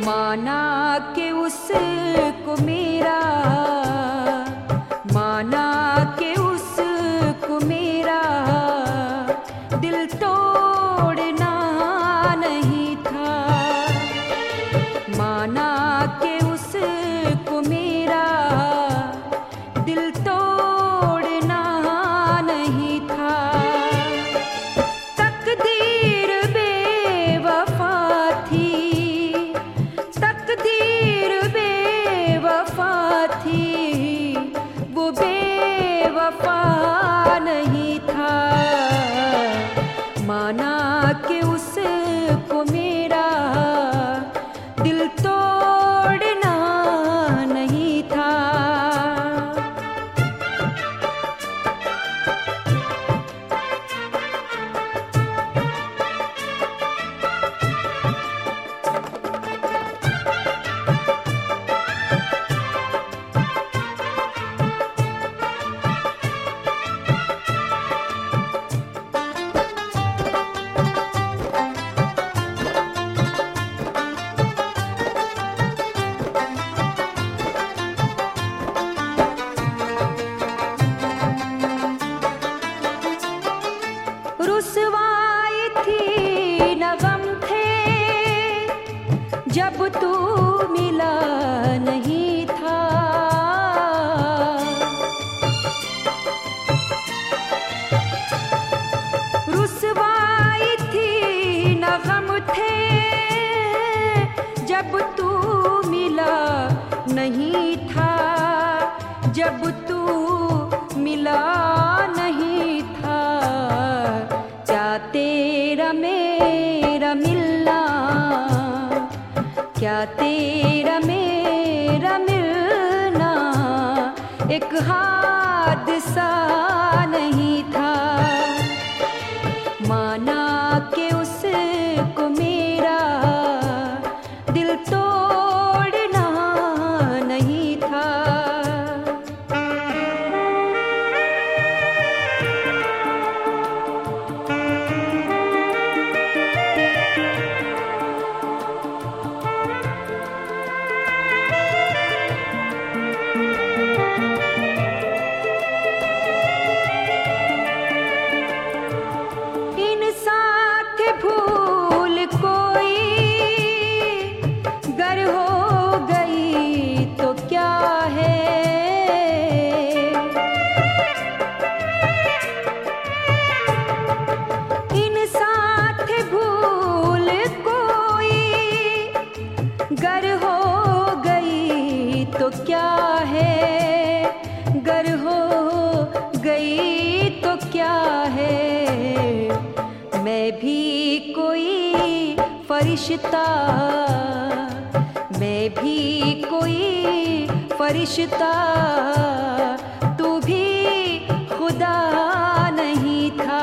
माना के उसको मेरा, माना के उसको मेरा दिल तोड़ना नहीं था। माना के उसको मेरा दिल तोड़ना नहीं था। तकदीर बेवफा थी, तकदीर बेवफा थी, वो बेवफा नहीं था। माना के उसको मेरा दिल तोड़ना नहीं था। रुसवाई थी न गम थे जब तू मिला नहीं था। रुसवाई थी न गम थे जब तू मिला नहीं था। जब तू मिला नहीं था, क्या तेरा मेरा मिलना, क्या तेरा मेरा मिलना एक हादसा नहीं था। माना के उसको मेरा दिल तोड़ना नहीं था। भूल कोई गर हो गई तो क्या है। इन साथ भूल कोई गर हो गई तो क्या है। गर हो गई तो क्या है। मैं भी कोई फरिश्ता, मैं भी कोई फरिश्ता, तू भी खुदा नहीं था।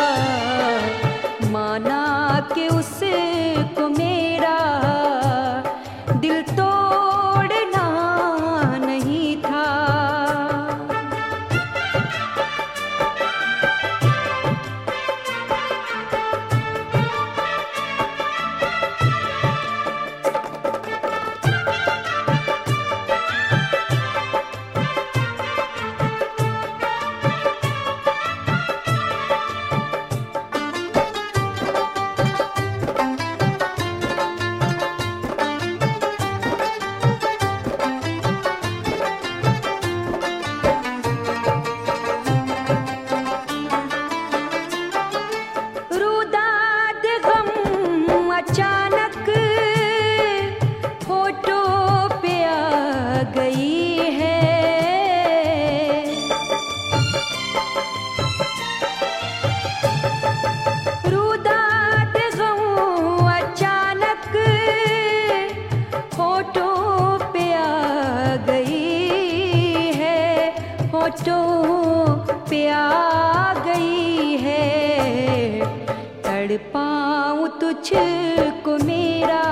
माना के उसको मेरा दिल तोड़ना नहीं था। अचानक फोटो पे आ गई है। रुदाद गम अचानक फोटो पे आ गई है। फोटो पे आ गई है। तड़पाऊं तुझको मेरा,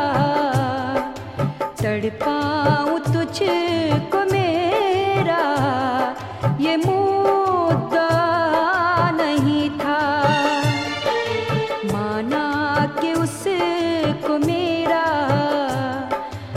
तड़पाऊं तुझको मेरा ये मुद्दा नहीं था। माना कि उसको मेरा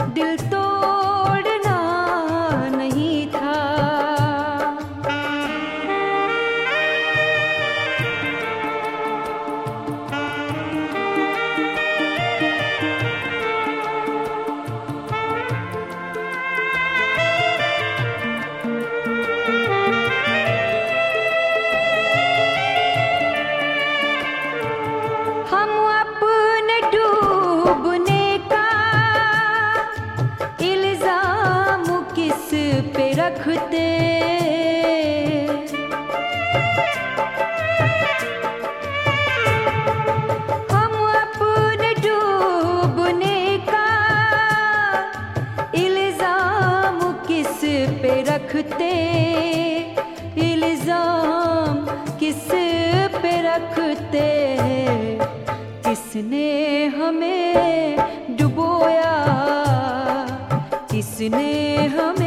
किसने हमें डुबोया, किसने हमें